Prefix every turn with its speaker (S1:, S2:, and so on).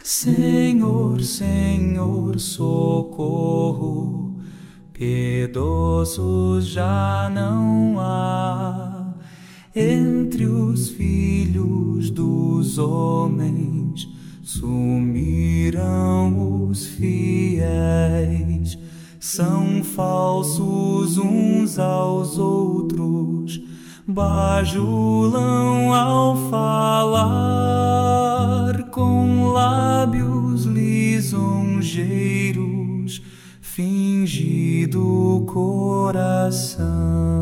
S1: Senhor, Senhor, socorro, piedosos já não há entre os filhos dos homens. Sumiram os fiéis, são falsos uns aos outros, bajulam ao falar, com lábios lisonjeiros, fingido coração.